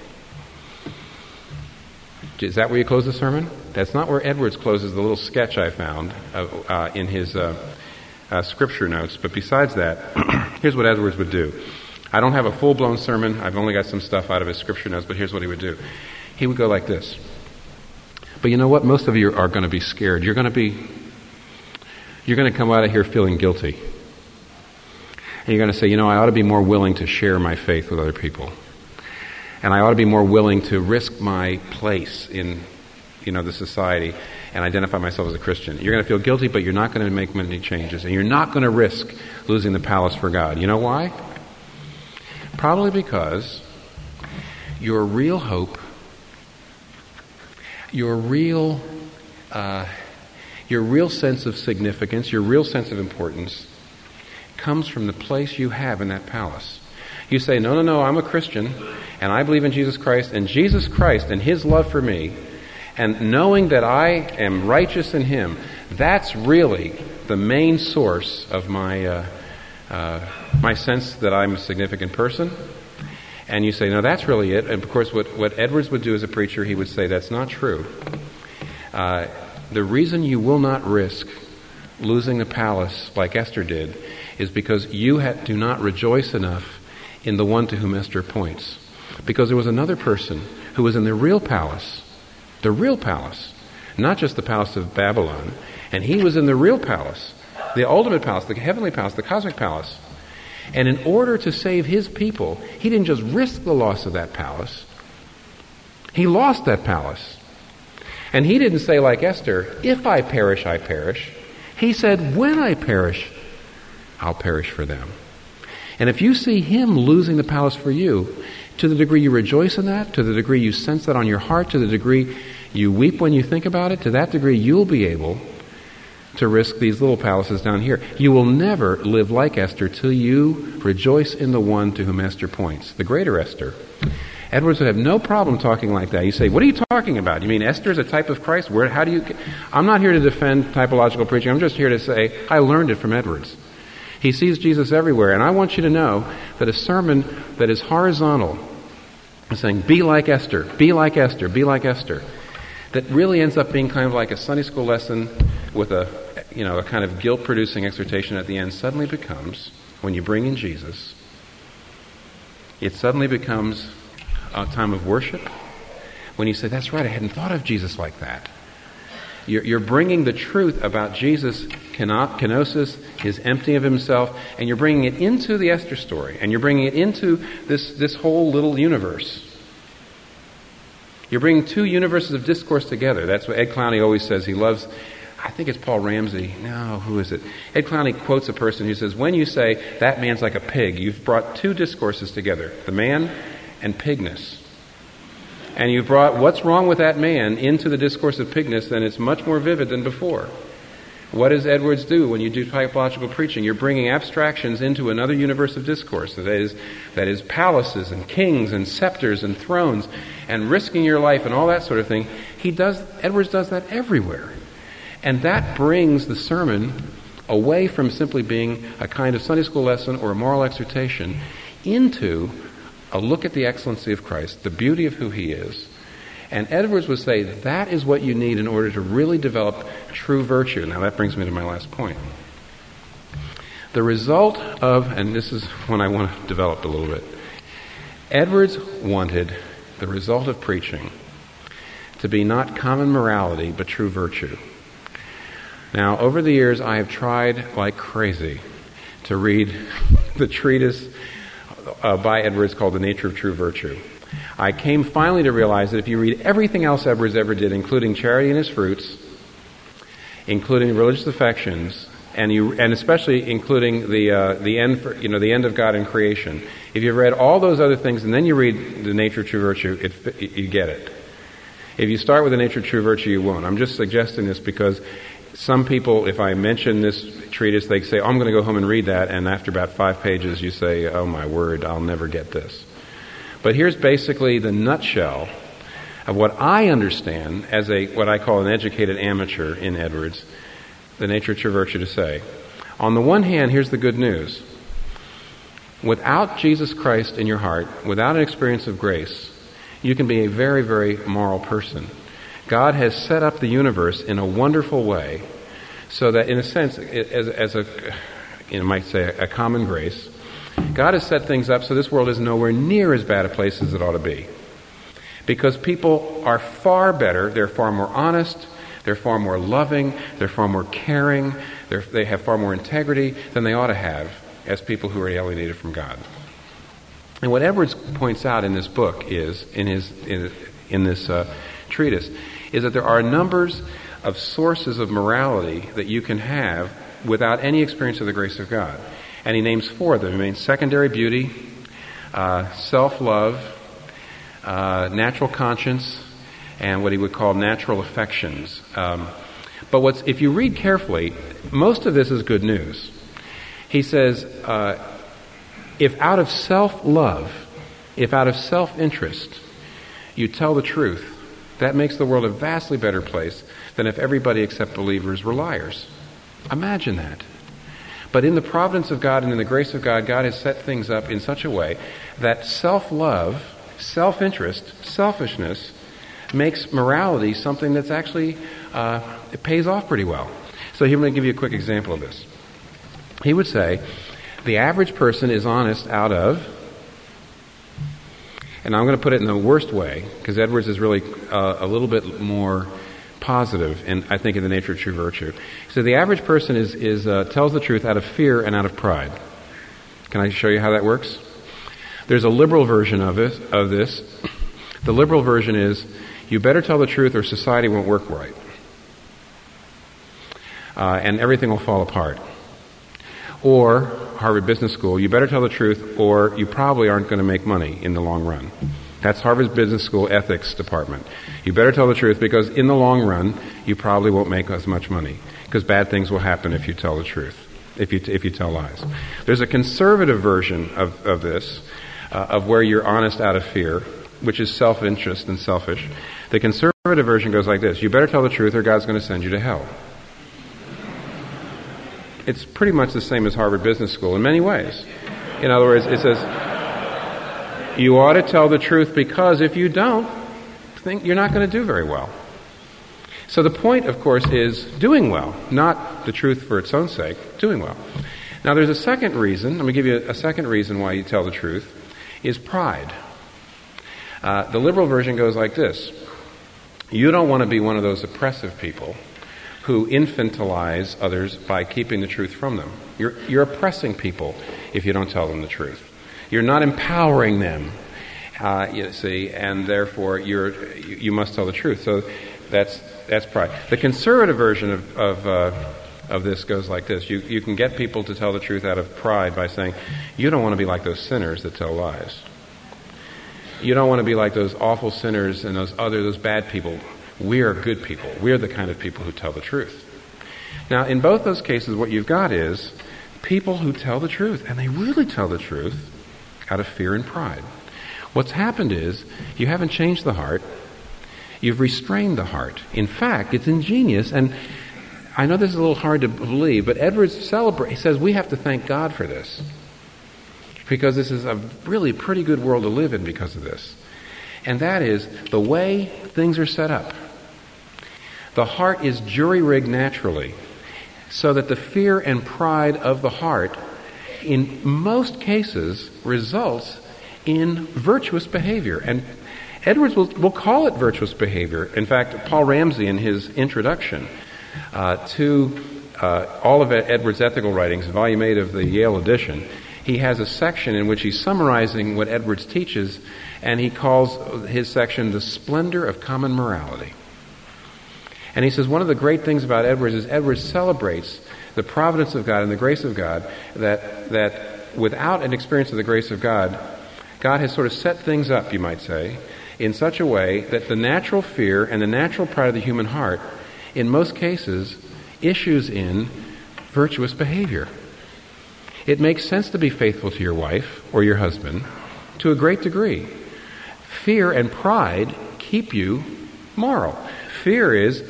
Is that where you close the sermon? That's not where Edwards closes the little sketch I found in his scripture notes. But besides that, here's what Edwards would do. I don't have a full-blown sermon. I've only got some stuff out of his scripture notes, but here's what he would do. He would go like this. But you know what? Most of you are going to be scared. You're going to come out of here feeling guilty. And you're going to say, I ought to be more willing to share my faith with other people. And I ought to be more willing to risk my place in, the society and identify myself as a Christian. You're going to feel guilty, but you're not going to make many changes. And you're not going to risk losing the palace for God. You know why? Probably because your real hope, your real sense of significance, your real sense of importance comes from the place you have in that palace. You say, no, I'm a Christian, and I believe in Jesus Christ and His love for me, and knowing that I am righteous in Him, that's really the main source of my sense that I'm a significant person. And you say, no, that's really it. And of course, what Edwards would do as a preacher, he would say, that's not true. The reason you will not risk losing the palace like Esther did is because you do not rejoice enough in the one to whom Esther points. Because there was another person who was in the real palace, not just the palace of Babylon, and he was in the real palace, the ultimate palace, the heavenly palace, the cosmic palace. And in order to save his people, he didn't just risk the loss of that palace. He lost that palace. And he didn't say like Esther, if I perish, I perish. He said, when I perish, I'll perish for them. And if you see him losing the palace for you, to the degree you rejoice in that, to the degree you sense that on your heart, to the degree you weep when you think about it, to that degree you'll be able to risk these little palaces down here. You will never live like Esther till you rejoice in the one to whom Esther points, the greater Esther. Edwards would have no problem talking like that. You say, what are you talking about? You mean Esther is a type of Christ? How do you... I'm not here to defend typological preaching. I'm just here to say I learned it from Edwards. He sees Jesus everywhere, and I want you to know that a sermon that is horizontal, saying, be like Esther, be like Esther, be like Esther, that really ends up being kind of like a Sunday school lesson with a kind of guilt-producing exhortation at the end, suddenly becomes, when you bring in Jesus, it suddenly becomes a time of worship. When you say, that's right, I hadn't thought of Jesus like that. You're bringing the truth about Jesus, kenosis, his emptying of himself, and you're bringing it into the Esther story, and you're bringing it into this whole little universe. You're bringing two universes of discourse together. That's what Ed Clowney always says. He loves, I think it's Paul Ramsey. No, who is it? Ed Clowney quotes a person who says, when you say, that man's like a pig, you've brought two discourses together, the man and pigness. And you've brought what's wrong with that man into the discourse of pigness, and it's much more vivid than before. What does Edwards do when you do typological preaching? You're bringing abstractions into another universe of discourse. That is palaces and kings and scepters and thrones and risking your life and all that sort of thing. Edwards does that everywhere. And that brings the sermon away from simply being a kind of Sunday school lesson or a moral exhortation into a look at the excellency of Christ, the beauty of who he is. And Edwards would say that is what you need in order to really develop true virtue. Now that brings me to my last point. The result of, and this is one I want to develop a little bit, Edwards wanted the result of preaching to be not common morality, but true virtue. Now, over the years, I have tried like crazy to read the treatise by Edwards called The Nature of True Virtue. I came finally to realize that if you read everything else Edwards ever did, including Charity and Its Fruits, including Religious Affections, and especially including the end of God in creation, if you've read all those other things and then you read The Nature of True Virtue, you get it. If you start with The Nature of True Virtue, you won't. I'm just suggesting this because some people, if I mention this treatise, they say, I'm going to go home and read that, and after about 5 pages you say, oh my word, I'll never get this. But here's basically the nutshell of what I understand as what I call an educated amateur in Edwards, The Nature of True Virtue, to say. On the one hand, here's the good news. Without Jesus Christ in your heart, without an experience of grace, you can be a very, very moral person. God has set up the universe in a wonderful way so that, in a sense, as you might say, a common grace, God has set things up so this world is nowhere near as bad a place as it ought to be. Because people are far better, they're far more honest, they're far more loving, they're far more caring, they have far more integrity than they ought to have as people who are alienated from God. And what Edwards points out in this book is, in this treatise, is that there are numbers of sources of morality that you can have without any experience of the grace of God. And he names 4 of them. He names secondary beauty, self-love, natural conscience, and what he would call natural affections. But if you read carefully, most of this is good news. He says, if out of self-love, if out of self-interest, you tell the truth, that makes the world a vastly better place than if everybody except believers were liars. Imagine that. But in the providence of God and in the grace of God, God has set things up in such a way that self-love, self-interest, selfishness makes morality something that's actually, it pays off pretty well. So here I'm going to give you a quick example of this. He would say, the average person is honest out of And I'm going to put it in the worst way, because Edwards is really a little bit more positive, and I think in the nature of true virtue. So the average person tells the truth out of fear and out of pride. Can I show you how that works? There's a liberal version of this. The liberal version is, you better tell the truth or society won't work right. And everything will fall apart. Or, Harvard Business School, you better tell the truth or you probably aren't going to make money in the long run. That's Harvard Business School ethics department. You better tell the truth because in the long run, you probably won't make as much money because bad things will happen if you tell the truth, if you tell lies. There's a conservative version of this, of where you're honest out of fear, which is self-interest and selfish. The conservative version goes like this: you better tell the truth or God's going to send you to hell. It's pretty much the same as Harvard Business School in many ways. In other words, it says, you ought to tell the truth because if you don't, you're not going to do very well. So the point, of course, is doing well, not the truth for its own sake, doing well. Now there's a second reason, let me give you a second reason why you tell the truth, is pride. The liberal version goes like this: you don't want to be one of those oppressive people who infantilize others by keeping the truth from them. You're oppressing people if you don't tell them the truth. You're not empowering them, you see, and therefore you must tell the truth. So that's pride. The conservative version of this goes like this: you can get people to tell the truth out of pride by saying, you don't want to be like those sinners that tell lies. You don't want to be like those awful sinners and those bad people. We are good people. We're the kind of people who tell the truth. Now, in both those cases, what you've got is people who tell the truth, and they really tell the truth out of fear and pride. What's happened is you haven't changed the heart. You've restrained the heart. In fact, it's ingenious, and I know this is a little hard to believe, but Edwards says we have to thank God for this, because this is a really pretty good world to live in because of this. And that is the way things are set up. The heart is jury-rigged naturally, so that the fear and pride of the heart, in most cases, results in virtuous behavior. And Edwards will call it virtuous behavior. In fact, Paul Ramsey, in his introduction to all of Edwards' ethical writings, volume 8 of the Yale edition, he has a section in which he's summarizing what Edwards teaches, and he calls his section the splendor of common morality. And he says one of the great things about Edwards is Edwards celebrates the providence of God and the grace of God, that without an experience of the grace of God, God has sort of set things up, you might say, in such a way that the natural fear and the natural pride of the human heart, in most cases, issues in virtuous behavior. It makes sense to be faithful to your wife or your husband to a great degree. Fear and pride keep you moral. Fear is,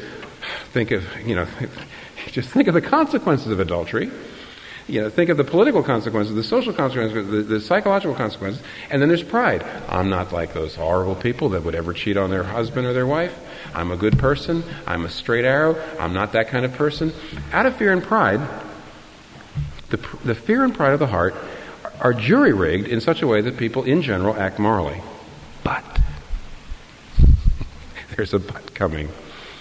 just think of the consequences of adultery. Think of the political consequences, the social consequences, the psychological consequences, and then there's pride. I'm not like those horrible people that would ever cheat on their husband or their wife. I'm a good person. I'm a straight arrow. I'm not that kind of person. Out of fear and pride, the fear and pride of the heart are jury-rigged in such a way that people in general act morally. But, there's a but coming.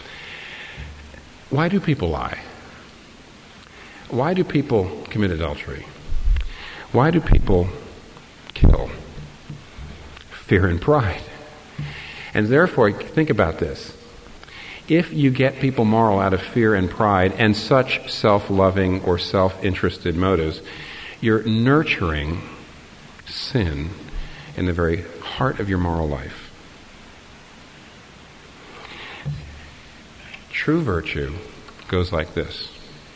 Why do people lie? Why do people commit adultery? Why do people kill? Fear and pride. And therefore, think about this. If you get people moral out of fear and pride and such self-loving or self-interested motives, you're nurturing sin in the very heart of your moral life. True virtue goes like this.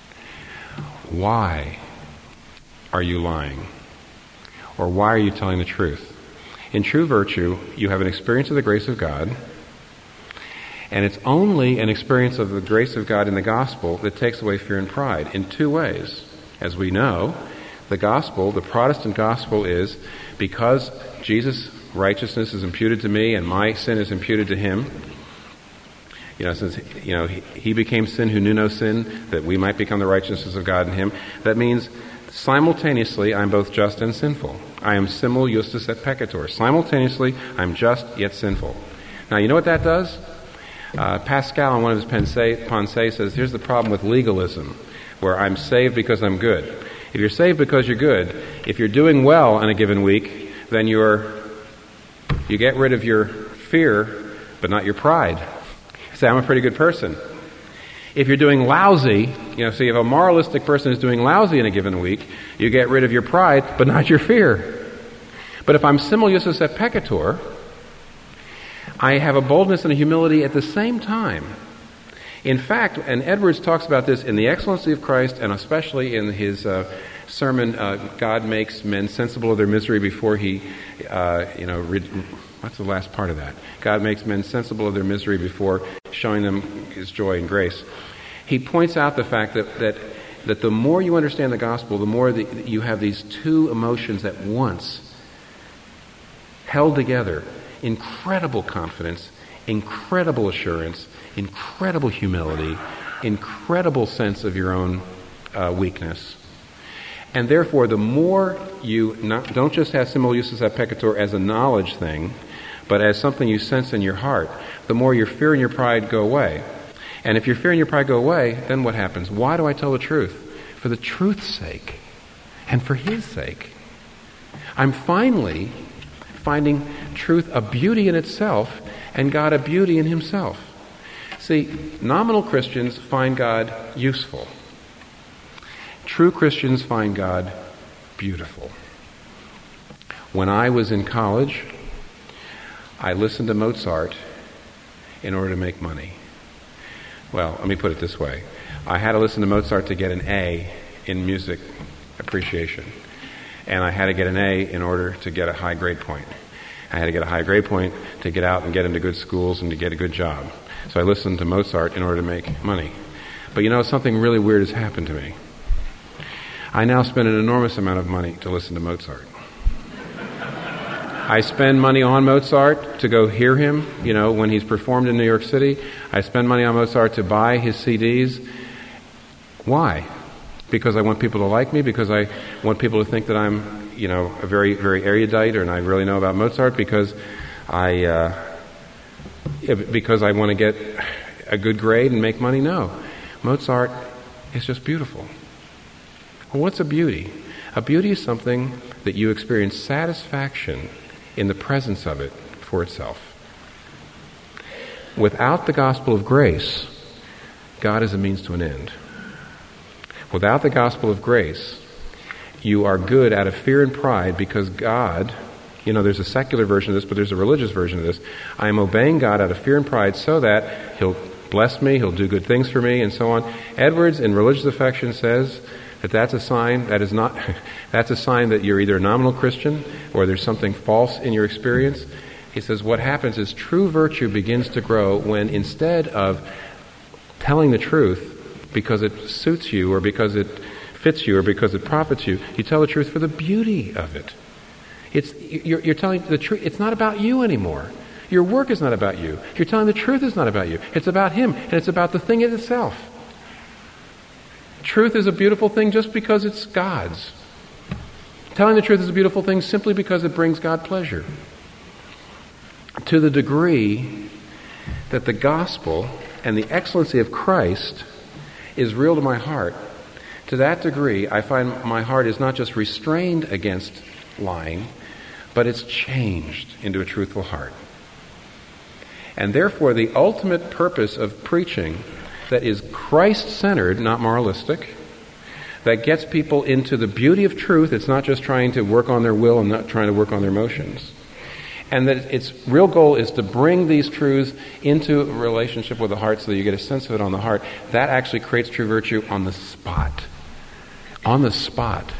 Why are you lying? Or why are you telling the truth? In true virtue, you have an experience of the grace of God, and it's only an experience of the grace of God in the gospel that takes away fear and pride in two ways. As we know, the gospel, the Protestant gospel, is because Jesus' righteousness is imputed to me and my sin is imputed to him. Since he became sin who knew no sin, that we might become the righteousness of God in him. That means Simultaneously, I'm both just and sinful. I am simul justus et peccator. Simultaneously, I'm just yet sinful. Now, you know what that does? Pascal, in one of his Pensées, says, here's the problem with legalism, where I'm saved because I'm good. If you're saved because you're good, if you're doing well in a given week, then you get rid of your fear, but not your pride. You say, I'm a pretty good person. If you're doing lousy, so you have a moralistic person who's doing lousy in a given week, you get rid of your pride, but not your fear. But if I'm simul justus et peccator, I have a boldness and a humility at the same time. In fact, and Edwards talks about this in The Excellency of Christ, and especially in his sermon, God makes men sensible of their misery before he, what's the last part of that? God makes men sensible of their misery before showing them his joy and grace. He points out the fact that the more you understand the gospel, the more that you have these two emotions at once held together. Incredible confidence, incredible assurance, incredible humility, incredible sense of your own weakness. And therefore, the more you don't just have simul justus et peccator as a knowledge thing, but as something you sense in your heart, the more your fear and your pride go away. And if your fear and your pride go away, then what happens? Why do I tell the truth? For the truth's sake and for His sake. I'm finally finding truth a beauty in itself and God a beauty in Himself. See, nominal Christians find God useful. True Christians find God beautiful. When I was in college, I listened to Mozart in order to make money. Well, let me put it this way. I had to listen to Mozart to get an A in music appreciation. And I had to get an A in order to get a high grade point. I had to get a high grade point to get out and get into good schools and to get a good job. So I listened to Mozart in order to make money. But something really weird has happened to me. I now spend an enormous amount of money to listen to Mozart. I spend money on Mozart to go hear him, when he's performed in New York City. I spend money on Mozart to buy his CDs. Why? Because I want people to like me, because I want people to think that I'm, a very, very erudite and I really know about Mozart, because I want to get a good grade and make money. No. Mozart is just beautiful. Well, what's a beauty? A beauty is something that you experience satisfaction in the presence of it for itself. Without the gospel of grace, God is a means to an end. Without the gospel of grace, you are good out of fear and pride because God, there's a secular version of this, but there's a religious version of this. I am obeying God out of fear and pride so that He'll bless me, He'll do good things for me, and so on. Edwards, in Religious Affection, says that's a sign that's a sign that you're either a nominal Christian or there's something false in your experience. He says what happens is true virtue begins to grow when instead of telling the truth because it suits you or because it fits you or because it profits you, you tell the truth for the beauty of it. You're telling the truth. It's not about you anymore. Your work is not about you. You're telling the truth is not about you. It's about Him, and it's about the thing in itself. Truth is a beautiful thing just because it's God's. Telling the truth is a beautiful thing simply because it brings God pleasure. To the degree that the gospel and the excellency of Christ is real to my heart, to that degree I find my heart is not just restrained against lying, but it's changed into a truthful heart. And therefore the ultimate purpose of preaching that is Christ-centered, not moralistic, that gets people into the beauty of truth. It's not just trying to work on their will and not trying to work on their emotions. And that its real goal is to bring these truths into a relationship with the heart so that you get a sense of it on the heart. That actually creates true virtue on the spot. On the spot.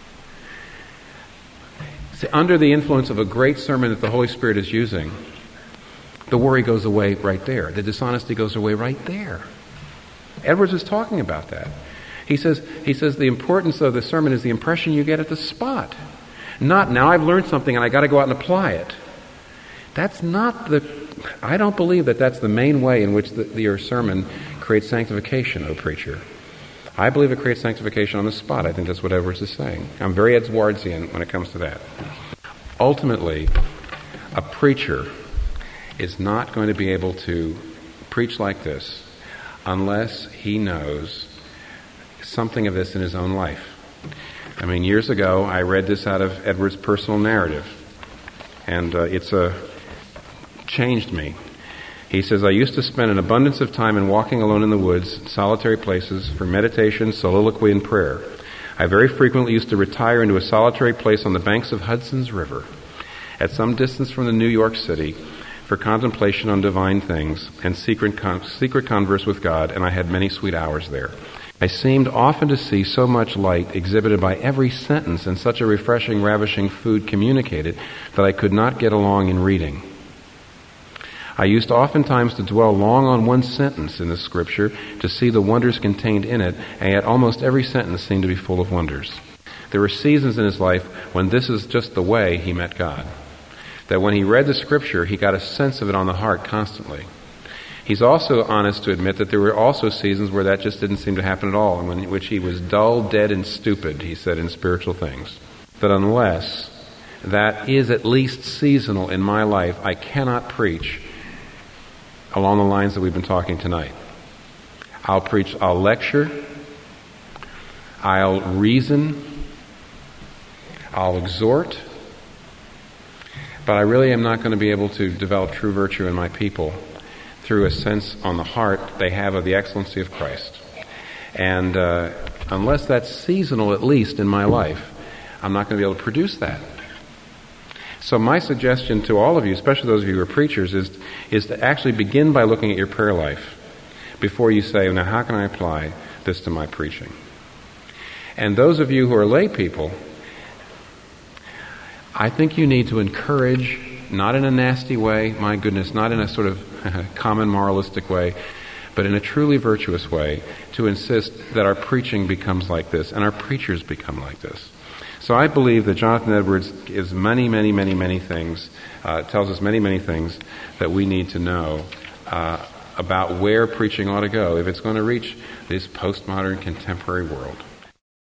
See, under the influence of a great sermon that the Holy Spirit is using, the worry goes away right there. The dishonesty goes away right there. Edwards is talking about that. He says the importance of the sermon is the impression you get at the spot. Not, now I've learned something and I got to go out and apply it. That's not I don't believe that that's the main way in which your sermon creates sanctification, O preacher. I believe it creates sanctification on the spot. I think that's what Edwards is saying. I'm very Edwardian when it comes to that. Ultimately, a preacher is not going to be able to preach like this unless he knows something of this in his own life. I mean, years ago, I read this out of Edwards' personal narrative, and it's changed me. He says, I used to spend an abundance of time in walking alone in the woods, solitary places, for meditation, soliloquy, and prayer. I very frequently used to retire into a solitary place on the banks of Hudson's River, at some distance from the New York City, for contemplation on divine things and secret converse with God, and I had many sweet hours there. I seemed often to see so much light exhibited by every sentence and such a refreshing, ravishing food communicated that I could not get along in reading. I used oftentimes to dwell long on one sentence in the Scripture to see the wonders contained in it, and yet almost every sentence seemed to be full of wonders. There were seasons in his life when this is just the way he met God. That when he read the Scripture, he got a sense of it on the heart constantly. He's also honest to admit that there were also seasons where that just didn't seem to happen at all, in which he was dull, dead, and stupid, he said, in spiritual things. That unless that is at least seasonal in my life, I cannot preach along the lines that we've been talking tonight. I'll lecture, I'll reason, I'll exhort, but I really am not going to be able to develop true virtue in my people through a sense on the heart they have of the excellency of Christ. And unless that's seasonal, at least in my life, I'm not going to be able to produce that. So my suggestion to all of you, especially those of you who are preachers, is to actually begin by looking at your prayer life before you say, now how can I apply this to my preaching? And those of you who are lay people, I think you need to encourage, not in a nasty way, my goodness, not in a sort of common moralistic way, but in a truly virtuous way, to insist that our preaching becomes like this and our preachers become like this. So I believe that Jonathan Edwards is many, many, many, many things, tells us many, many things that we need to know about where preaching ought to go if it's going to reach this postmodern contemporary world.